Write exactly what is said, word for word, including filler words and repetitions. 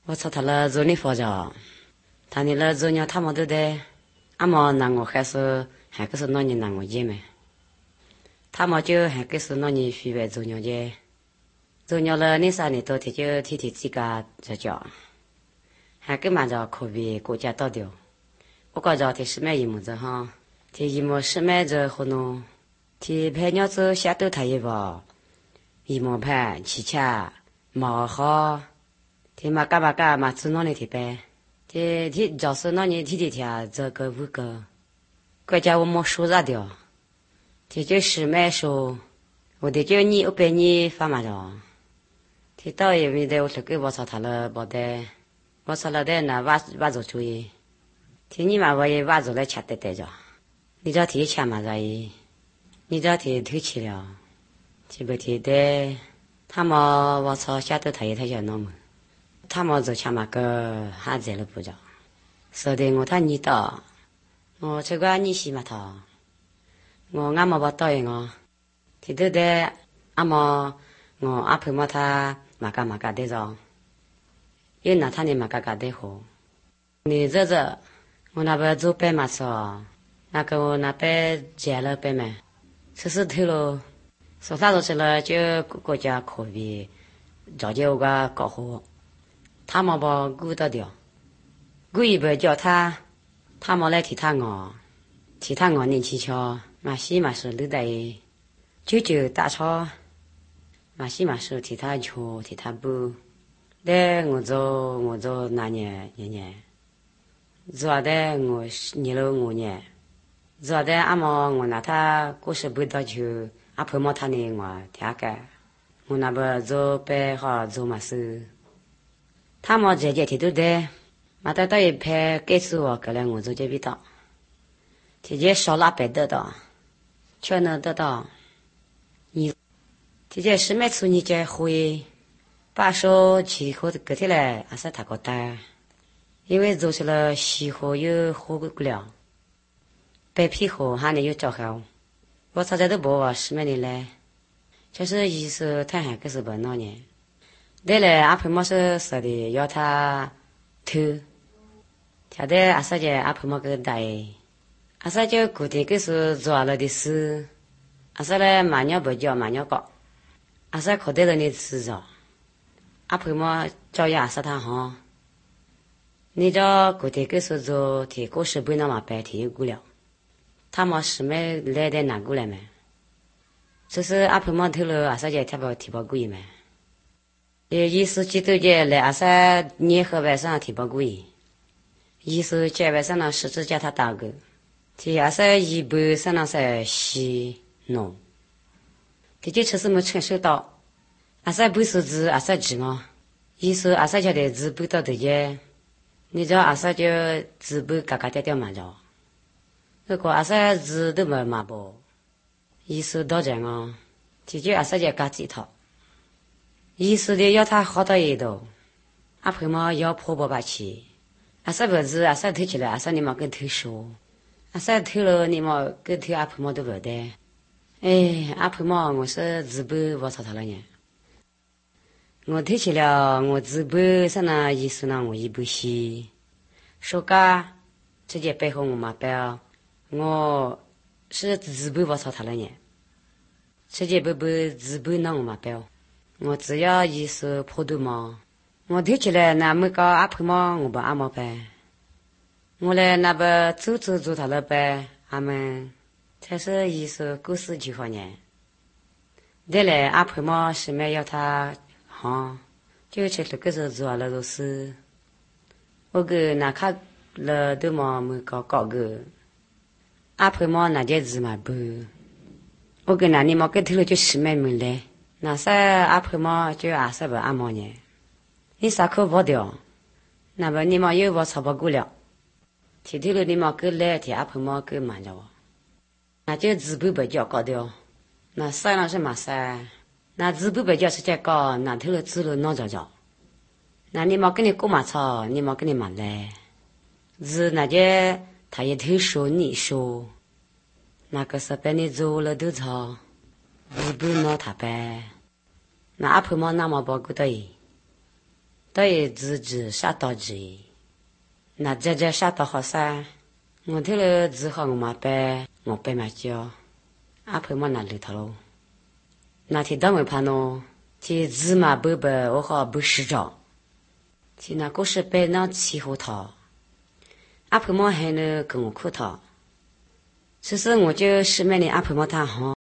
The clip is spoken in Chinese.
我操他了做你佛着，他你了做鸟他们都得，阿么那我还是还个是那你那我姐妹，他们就还个是那你飞外做鸟姐，做鸟了你啥你都提就提提自家这叫，还个嘛着可比国家倒掉，我觉着提什么一模子哈，提一模什么着可能，提拍鸟子下头他一把，一模拍七恰毛好。提嘛干嘛干嘛吃那里提呗，提提就是那里提提提啊，这个五个，国家我没说啥掉，提就是买说，我的就你我被你发嘛着，提到也没得我说给我操他了不得，我操了的那挖挖着注意，提你嘛我也挖着来吃得得着，你这提钱嘛着伊，你这提推起了，提不提的，他们我操下头他也他就那么。他们做钱嘛个还在了不着，说的我他你到，我这个你洗嘛他，我俺们不答应我，提头的俺们我阿婆嘛他嘛干嘛干的着，有那他的嘛干干的好，你这这我那边做白嘛说，那个我那边结了白嘛，吃死头了，说啥都吃了就国家可比，早就个搞好。他们把顾得掉，顾一不叫他，他们来替他我，替他我年轻巧，马西马是留在，舅舅大超，马西马是替他瞧，替他补，的我做我做那年年年，做的我年了五年，做的阿妈我拿他过世不到就阿婆妈他呢我听个，我那不做白好做嘛事。他们这些提都的，马达到一拍给死我个来我做这边的，提这少拉白得到，全能得到，你提这是每次你这会，把手去和个体来，还是他个单，因为做出了西河有火不了，白皮河还能有照好，我早在都不话什么的来，就是意思他还个是不那年。对了，阿婆妈是说的要他偷，他的阿嫂姐阿婆妈给带，阿嫂就固定个是做了的事，阿嫂嘞马鸟不叫马鸟搞，阿嫂可得了你吃着，阿婆妈叫阿嫂他哈，你这固定个是做提过是不那么白提过了，他们是没来的拿过来没，就是阿婆妈偷了阿嫂姐他不提包贵没。也意思记得的来阿三年和晚上提包贵，意思在晚上呢十指叫他打个，提阿三一般上那是洗弄，提就吃什么承受到，阿三不是字阿三知我，意思阿三叫的字不到的耶，你知道阿三就字不嘎嘎掉掉嘛着，如果阿三字都没嘛不，意思到这样，提就阿三就嘎几套。意思的要他好到一度，阿婆妈要婆婆把去，阿啥不是阿啥偷起来，阿啥你妈跟偷说，阿啥偷了你妈跟偷阿婆妈都不得，哎，阿婆妈我是自不我操他了呢，我偷起了我自不啥那意思呢我一不洗，说噶直接背后我妈背，我是自不我操他了呢，直接不不自不那我妈背。我只要意思破肚嘛，我提起来那么个阿婆嘛，我把阿妈呗，我来那边走走走他了呗，阿们才是意思故事计划呢。对嘞，阿婆嘛是没要他哈，就吃了个是做了都是，我个那看了都嘛没搞搞个，阿婆嘛那件子嘛不，我跟那你嘛个头了就是没没来。那啥阿婆妈就阿啥不阿妈呢？你啥口不掉？那么你妈有我差不多了，天天了你妈给来，天阿婆妈给慢着我，那就自不不叫搞掉。那啥那是嘛啥？那自不不叫是在搞，那头了自了闹着着。那你妈跟你过嘛操，你妈跟你嘛来，自那就他也头说你说，那个是被你做了都操，自不闹他呗。那阿婆妈那么包顾的， 到也自己杀到己，那姐姐杀到好噻，我听了只好我妈背，我背嘛叫，阿婆么那里头喽，那天当我怕喏，天芝麻伯伯我好不识着，天那故事背那气候头，阿婆么还能跟我哭头，其实我就是买你阿婆么他好。